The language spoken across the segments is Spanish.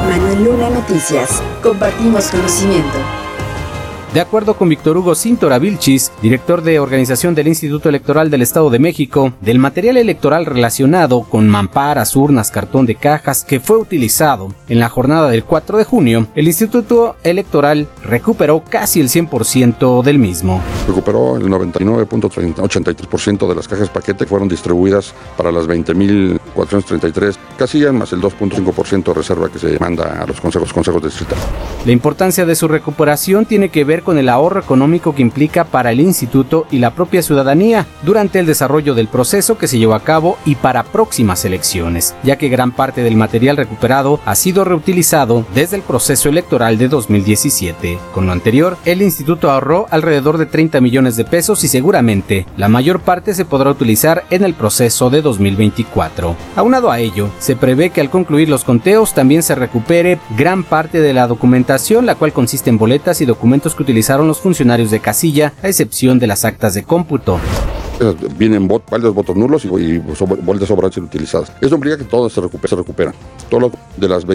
Manuel Luna Noticias. Compartimos conocimiento. De acuerdo con Víctor Hugo Cintora Vilchis, director de organización del Instituto Electoral del Estado de México, del material electoral relacionado con mamparas, urnas, cartón de cajas que fue utilizado en la jornada del 4 de junio, el Instituto Electoral recuperó casi el 100% del mismo. Recuperó el 99.83% de las cajas paquete que fueron distribuidas para las 20.433 casillas, más el 2.5% de reserva que se manda a los consejos distritales. La importancia de su recuperación tiene que ver con el ahorro económico que implica para el instituto y la propia ciudadanía durante el desarrollo del proceso que se llevó a cabo y para próximas elecciones, ya que gran parte del material recuperado ha sido reutilizado desde el proceso electoral de 2017. Con lo anterior, el instituto ahorró alrededor de 30 millones de pesos y seguramente la mayor parte se podrá utilizar en el proceso de 2024. Aunado a ello, se prevé que al concluir los conteos también se recupere gran parte de la documentación, la cual consiste en boletas y documentos que utilizaron los funcionarios de casilla, a excepción de las actas de cómputo. Vienen varios votos nulos y boletas sobrantes utilizadas. Eso implica que todo se recupera. Todo de las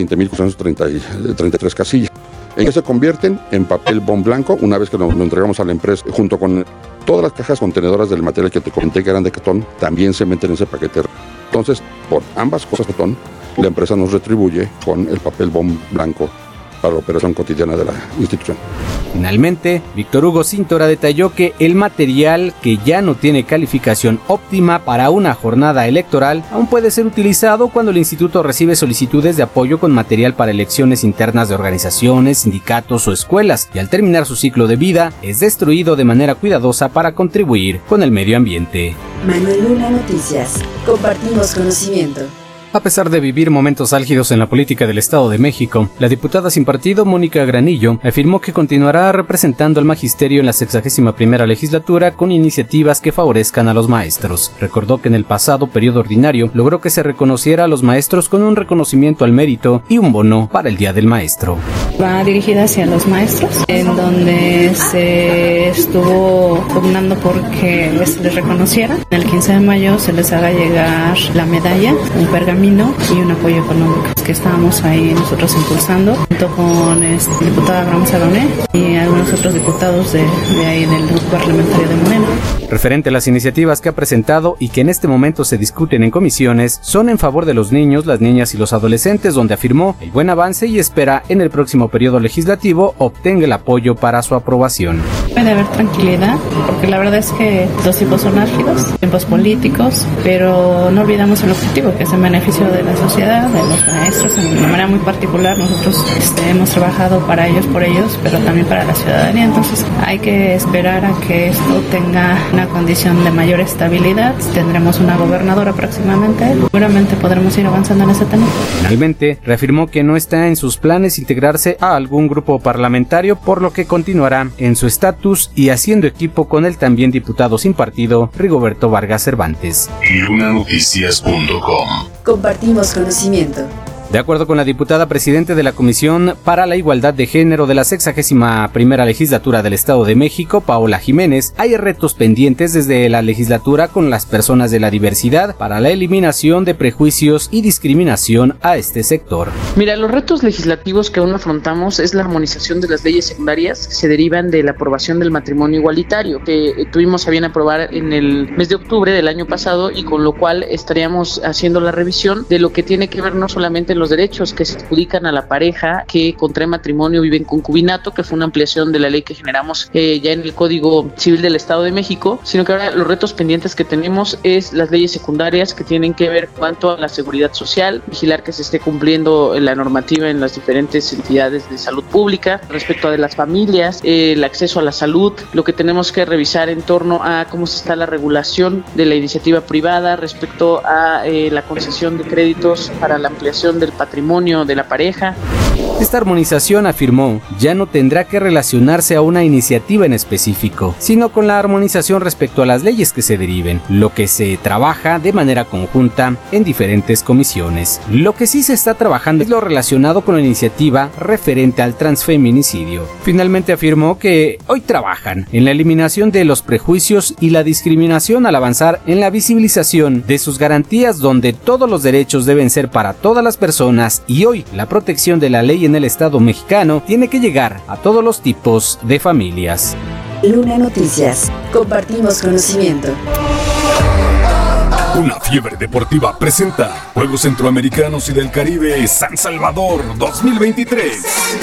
20.433 casillas. ¿En qué se convierten? En papel bond blanco, una vez que lo entregamos a la empresa, junto con todas las cajas contenedoras del material que te comenté que eran de cartón, también se meten en ese paquete. Entonces, por ambas cosas de cartón, la empresa nos retribuye con el papel bond blanco para la operación cotidiana de la institución. Finalmente, Víctor Hugo Cintora detalló que el material que ya no tiene calificación óptima para una jornada electoral aún puede ser utilizado cuando el instituto recibe solicitudes de apoyo con material para elecciones internas de organizaciones, sindicatos o escuelas, y al terminar su ciclo de vida es destruido de manera cuidadosa para contribuir con el medio ambiente. Manuel Luna Noticias. Compartimos conocimiento. A pesar de vivir momentos álgidos en la política del Estado de México, la diputada sin partido Mónica Granillo afirmó que continuará representando al magisterio en la 61ª legislatura con iniciativas que favorezcan a los maestros. Recordó que en el pasado periodo ordinario logró que se reconociera a los maestros con un reconocimiento al mérito y un bono para el Día del Maestro. Va dirigida hacia los maestros, en donde se estuvo pugnando porque se les reconociera. El 15 de mayo se les haga llegar la medalla, un pergamino y un apoyo económico que estábamos ahí nosotros impulsando junto con el diputado Abraham Sadoné y algunos otros diputados de ahí del grupo parlamentario de Morena. Referente a las iniciativas que ha presentado y que en este momento se discuten en comisiones, son en favor de los niños, las niñas y los adolescentes, donde afirmó el buen avance y espera en el próximo periodo legislativo obtenga el apoyo para su aprobación. Puede haber tranquilidad, porque la verdad es que los tiempos son álgidos, tiempos políticos, pero no olvidamos el objetivo, que es el beneficio de la sociedad, de los maestros. De manera muy particular, nosotros hemos trabajado para ellos, por ellos, pero también para la ciudadanía. Entonces hay que esperar a que esto tenga una condición de mayor estabilidad. Tendremos una gobernadora próximamente, seguramente podremos ir avanzando en ese tema. Finalmente, reafirmó que no está en sus planes integrarse a algún grupo parlamentario, por lo que continuará en su estatus y haciendo equipo con el también diputado sin partido, Rigoberto Vargas Cervantes. lunanoticias.com. Compartimos conocimiento. De acuerdo con la diputada presidente de la Comisión para la Igualdad de Género de la 61ª Legislatura del Estado de México, Paola Jiménez, hay retos pendientes desde la legislatura con las personas de la diversidad para la eliminación de prejuicios y discriminación a este sector. Mira, los retos legislativos que aún afrontamos es la armonización de las leyes secundarias que se derivan de la aprobación del matrimonio igualitario, que tuvimos a bien aprobar en el mes de octubre del año pasado, y con lo cual estaríamos haciendo la revisión de lo que tiene que ver no solamente los derechos que se adjudican a la pareja que contrae matrimonio, vive en concubinato, que fue una ampliación de la ley que generamos ya en el Código Civil del Estado de México, sino que ahora los retos pendientes que tenemos es las leyes secundarias que tienen que ver cuanto a la seguridad social, vigilar que se esté cumpliendo la normativa en las diferentes entidades de salud pública, respecto a de las familias, el acceso a la salud, lo que tenemos que revisar en torno a cómo se está la regulación de la iniciativa privada respecto a la concesión de créditos para la ampliación del patrimonio de la pareja. Esta armonización, afirmó, ya no tendrá que relacionarse a una iniciativa en específico, sino con la armonización respecto a las leyes que se deriven, lo que se trabaja de manera conjunta en diferentes comisiones. Lo que sí se está trabajando es lo relacionado con la iniciativa referente al transfeminicidio. Finalmente afirmó que hoy trabajan en la eliminación de los prejuicios y la discriminación al avanzar en la visibilización de sus garantías, donde todos los derechos deben ser para todas las personas, y hoy la protección de la ley en el Estado mexicano tiene que llegar a todos los tipos de familias. Luna Noticias. Compartimos conocimiento. Una fiebre deportiva presenta Juegos Centroamericanos y del Caribe San Salvador 2023.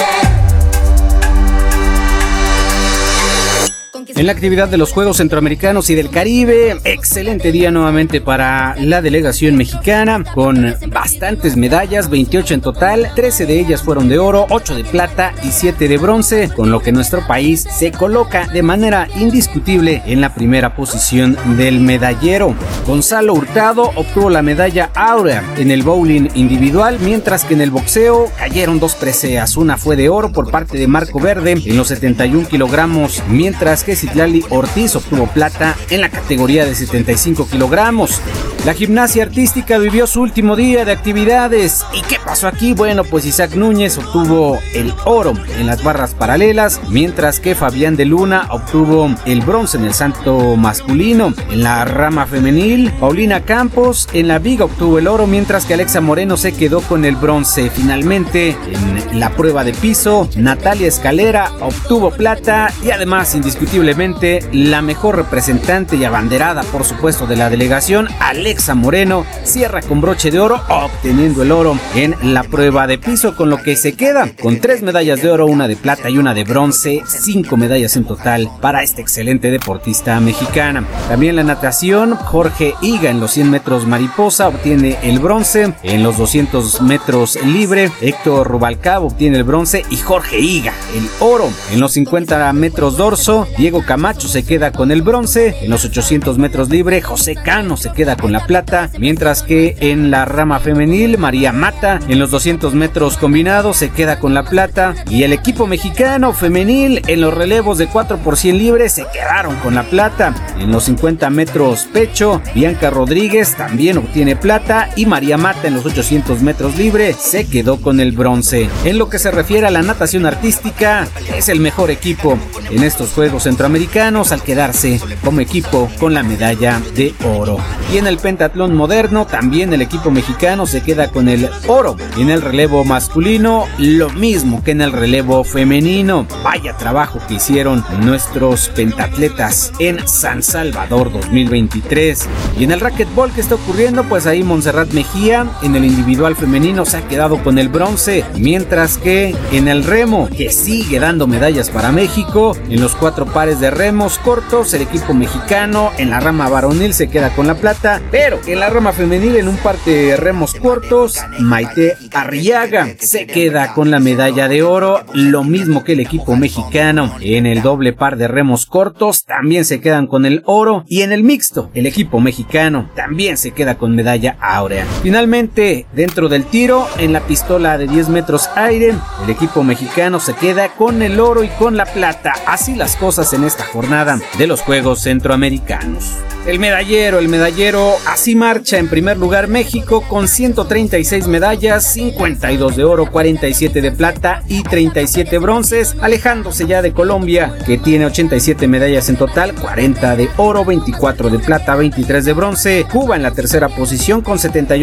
En la actividad de los Juegos Centroamericanos y del Caribe, excelente día nuevamente para la delegación mexicana, con bastantes medallas, 28 en total, 13 de ellas fueron de oro, 8 de plata y 7 de bronce, con lo que nuestro país se coloca de manera indiscutible en la primera posición del medallero. Gonzalo Hurtado obtuvo la medalla áurea en el bowling individual, mientras que en el boxeo cayeron 2 preseas, una fue de oro por parte de Marco Verde en los 71 kilogramos, mientras que Citlali Ortiz obtuvo plata en la categoría de 75 kilogramos. La gimnasia artística vivió su último día de actividades. ¿Y qué pasó aquí? Bueno, pues Isaac Núñez obtuvo el oro en las barras paralelas, mientras que Fabián de Luna obtuvo el bronce en el salto masculino. En la rama femenil, Paulina Campos en la viga obtuvo el oro, mientras que Alexa Moreno se quedó con el bronce. Finalmente, en la prueba de piso, Natalia Escalera obtuvo plata y además, indiscutiblemente, la mejor representante y abanderada, por supuesto, de la delegación, Alexa Moreno, cierra con broche de oro, obteniendo el oro en la prueba de piso, con lo que se queda con 3 medallas de oro, una de plata y una de bronce, 5 medallas en total para esta excelente deportista mexicana. También la natación, Jorge Higa en los 100 metros mariposa obtiene el bronce, en los 200 metros libre, Héctor Rubalcaba obtiene el bronce y Jorge Higa el oro. En los 50 metros dorso, Diego Camacho se queda con el bronce, en los 800 metros libre, José Cano se queda con la plata, mientras que en la rama femenil, María Mata en los 200 metros combinados se queda con la plata, y el equipo mexicano femenil en los relevos de 4x100 libre se quedaron con la plata. En los 50 metros pecho, Bianca Rodríguez también obtiene plata y María Mata en los 800 metros libre se quedó con el bronce. En lo que se refiere a la natación artística, es el mejor equipo en estos Juegos Centroamericanos al quedarse como equipo con la medalla de oro. Y en el pentatlón moderno también el equipo mexicano se queda con el oro. Y en el relevo masculino lo mismo que en el relevo femenino. Vaya trabajo que hicieron nuestros pentatletas en San Salvador 2023. Y en el racquetball, ¿qué está ocurriendo? Pues ahí Montserrat Mejía en el individual femenino se ha quedado con el bronce, mientras que en el remo, que sigue dando medallas para México, en los 4 pares de remos cortos el equipo mexicano en la rama varonil se queda con la plata, pero en la rama femenil en un par de remos cortos Maite Arriaga se queda con la medalla de oro, lo mismo que el equipo mexicano. En el doble par de remos cortos también se quedan con el oro, y en el mixto el equipo mexicano también se queda con medalla áurea. Finalmente, dentro del tiro, en la pistola de 10 metros aire, el equipo mexicano se queda con el oro y con la plata. Así las cosas en esta jornada de los Juegos Centroamericanos. El medallero, así marcha en primer lugar México con 136 medallas, 52 de oro, 47 de plata y 37 bronces, alejándose ya de Colombia, que tiene 87 medallas en total, 40 de oro, 24 de plata, 23 de bronce. Cuba en la tercera posición con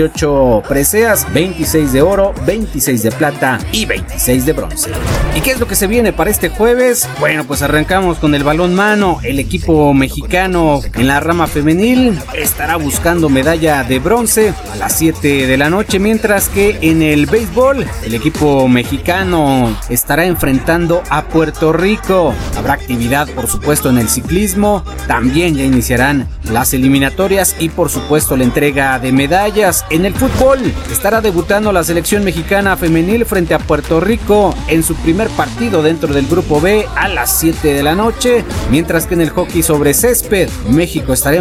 78 preseas, 26 de oro, 26 de plata y 26 de bronce. ¿Y qué es lo que se viene para este jueves? Bueno, pues arrancamos con el balonmano. El equipo mexicano en la rama femenil estará buscando medalla de bronce a las 7 de la noche, mientras que en el béisbol el equipo mexicano estará enfrentando a Puerto Rico. Habrá actividad, por supuesto, en el ciclismo, también ya iniciarán las eliminatorias y por supuesto la entrega de medallas. En el fútbol estará debutando la selección mexicana femenil frente a Puerto Rico en su primer partido dentro del grupo B a las 7 de la noche, mientras que en el hockey sobre césped México estará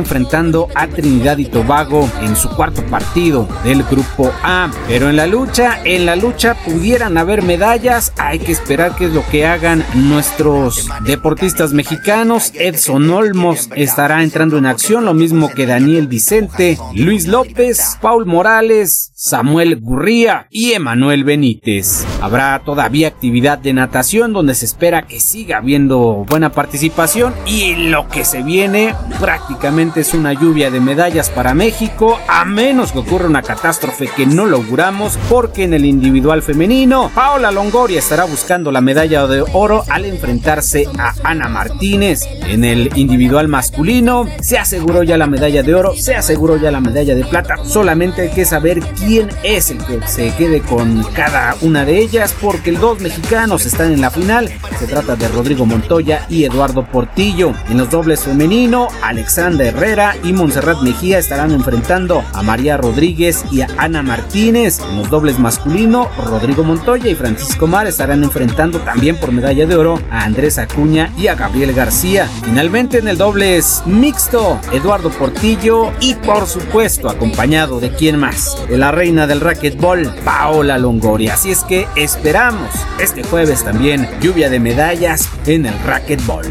enfrentando a Trinidad y Tobago en su cuarto partido del grupo A. Pero en la lucha pudieran haber medallas. Hay que esperar qué es lo que hagan nuestros deportistas mexicanos. Edson Olmos estará entrando en acción, lo mismo que Daniel Vicente, Luis López, Paul Morales, Samuel Gurría y Emanuel Benítez. Habrá todavía actividad de natación donde se espera que siga habiendo buena participación, y lo que se viene prácticamente es una lluvia de medallas para México, a menos que ocurra una catástrofe que no lo auguramos, porque en el individual femenino Paola Longoria estará buscando la medalla de oro al enfrentarse a Ana Martínez. En el individual masculino se aseguró ya la medalla de oro, se aseguró ya la medalla de plata, solamente hay que saber quién es el que se quede con cada una de ellas, porque los dos mexicanos están en la final. Se trata de Rodrigo Montoya y Eduardo Portillo. En los dobles femenino, Alexandra Herrera y Montserrat Mejía estarán enfrentando a María Rodríguez y a Ana Martínez. En los dobles masculino, Rodrigo Montoya y Francisco Mar estarán enfrentando también por medalla de oro a Andrés Acuña y a Gabriel García. Finalmente, en el dobles mixto, Eduardo Portillo y, por supuesto, acompañado de quién más, de la reina del racquetball, Paola Longoria. Así es que esperamos este jueves también lluvia de medallas en el racquetball.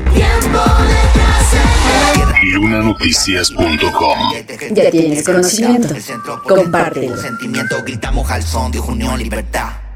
Lunanoticias.com. Ya tienes conocimiento. Compártelo. Sentimiento, gritamos al son de unión, libertad.